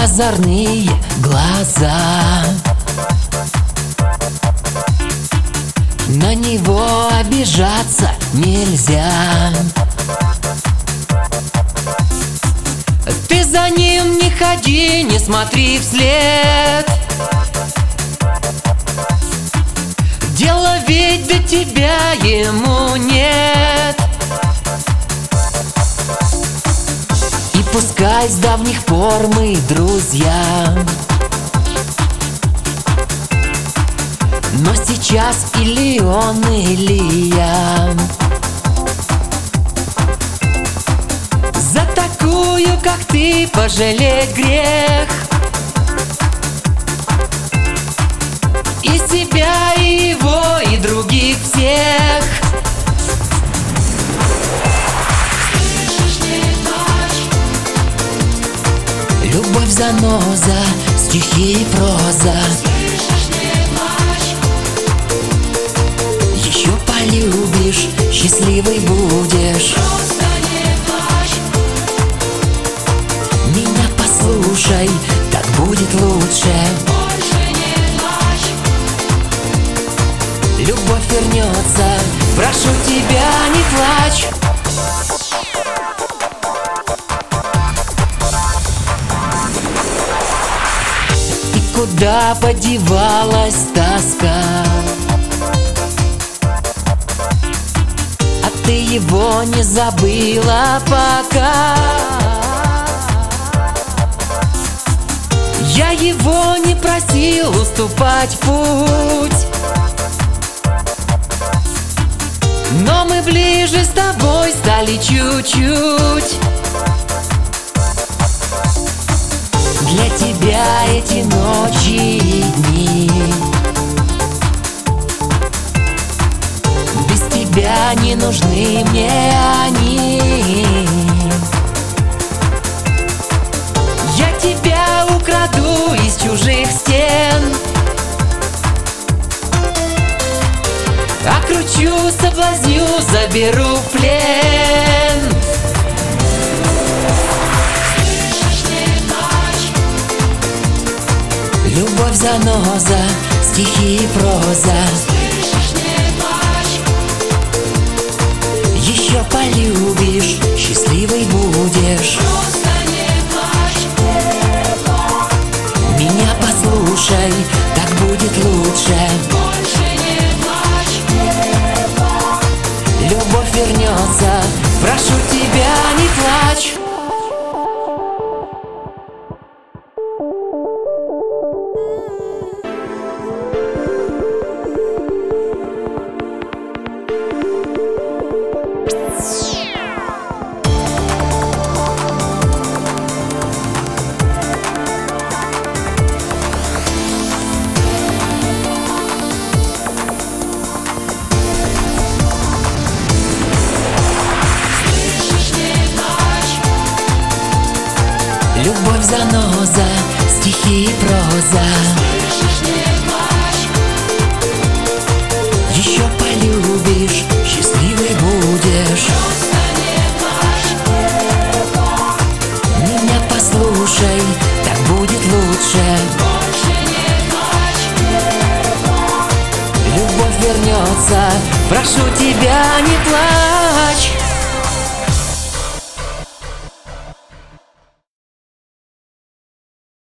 озорные глаза. На него обижаться нельзя. Ты за ним не ходи, не смотри вслед. Дело ведь до тебя ему нет. И пускай с давних пор мы друзья, но сейчас или он, или я. За такую, как ты, пожалеть грех. И себя, и его, и других всех. Слышишь, не плачь. Любовь заноза, стихи и проза. Слышишь, не плачь. Еще полюбишь, счастливый будешь. Просто не плачь. Меня послушай, так будет лучше. Любовь вернется, прошу тебя, не плачь. И куда подевалась тоска? А ты его не забыла пока. Я его не просил уступать путь, но мы ближе с тобой стали чуть-чуть. Для тебя эти ночи и дни, без тебя не нужны мне они. Я тебя украду из чужих стен, окручу, соблазню, заберу в плен. Слышишь, не плачь. Любовь заноза, стихи и проза. Слышишь, не плачь. Еще полюбишь, счастливый будешь. Просто не плачь. Меня послушай, так будет лучше. Любовь вернется, прошу тебя, не плачь. Любовь заноза, стихи и проза. Слышишь, не плачь. Еще полюбишь, счастливый будешь. Просто не плачь. Меня послушай, так будет лучше. Больше не плачь. Любовь вернется, прошу тебя, не плачь.